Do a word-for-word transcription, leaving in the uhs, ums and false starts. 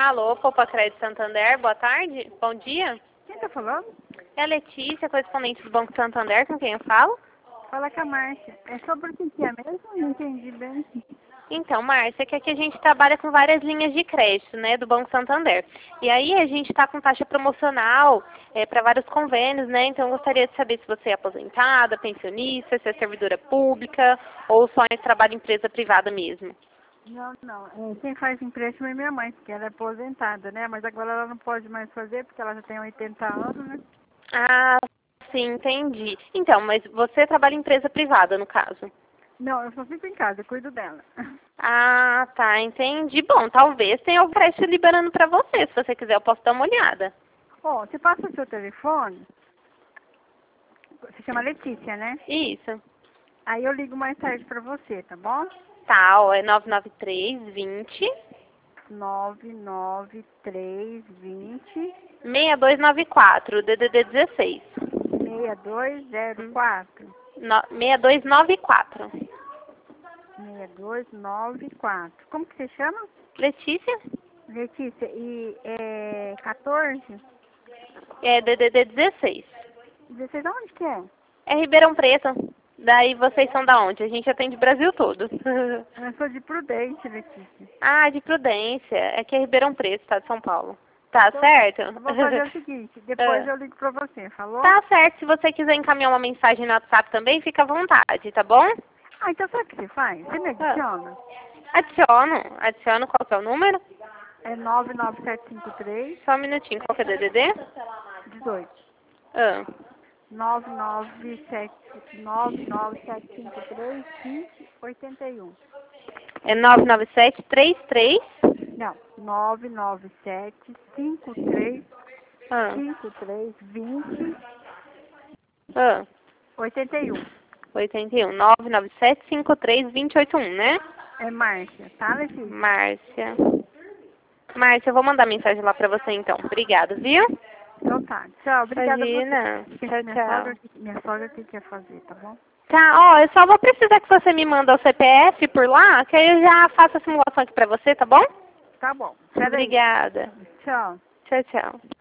Alô, Poupa Crédito Santander, boa tarde, bom dia. Quem tá falando? É a Letícia, correspondente do Banco Santander, com quem eu falo? Fala com a Márcia. É sobre o que que é mesmo? Não entendi bem. Então, Márcia, que aqui a gente trabalha com várias linhas de crédito, né, do Banco Santander. E aí a gente está com taxa promocional é, para vários convênios, né, então eu gostaria de saber se você é aposentada, pensionista, se é servidora pública ou só trabalha em empresa privada mesmo. Não, não. É, quem faz empréstimo é minha mãe, porque ela é aposentada, né? Mas agora ela não pode mais fazer, porque ela já tem oitenta anos, né? Ah, sim, entendi. Então, mas você trabalha em empresa privada, no caso? Não, eu só fico em casa, eu cuido dela. Ah, tá, entendi. Bom, talvez tenha o crédito liberando para você. Se você quiser, eu posso dar uma olhada. Ó, você passa o seu telefone, se chama Letícia, né? Isso. Aí eu ligo mais tarde pra você, tá bom? Tá, ó, é nove nove três, vinte, nove nove três vinte seis dois nove quatro, D D D dezesseis. seis dois zero Hum. quatro. No, seis dois nove quatro. seis dois nove quatro. Como que você chama? Letícia? Letícia, e é quatorze? É D D D dezesseis. dezesseis aonde que é? É Ribeirão Preto. Daí vocês são da onde? A gente atende o Brasil todo. Eu sou de Prudente, Letícia. Ah, de Prudência. É que é Ribeirão Preto, tá, de São Paulo. Tá Então, certo? eu vou fazer o seguinte, depois Ah. eu ligo pra você, falou? Tá certo. Se você quiser encaminhar uma mensagem no WhatsApp também, fica à vontade, tá bom? Ah, então sabe o que você faz? Você me Ah. adiciona? Adiciono. Adiciono. Qual que é o número? É nove nove sete cinco três, Só um minutinho. Qual que é o D D D? dezoito. Ah. nove nove sete, nove nove sete cinco três, vinte, oitenta e um. É nove nove sete três três. Não, nove nove sete cinco três, Ah. cinco três, vinte, Ah. oitenta e um. oitenta e um. nove nove sete cinco três dois zero oito um, né? É Márcia, tá, Letícia? Márcia. Márcia, eu vou mandar mensagem lá pra você então. Obrigada, viu? Então tá. Tchau, obrigada a você. Imagina. Tchau, Minha tchau. sogra, minha sogra que quer fazer, tá bom? Tá, ó, eu só vou precisar que você me manda o C P F por lá, que aí eu já faço a simulação aqui pra você, tá bom? Tá bom. Peraí. Obrigada. Tchau. Tchau, tchau.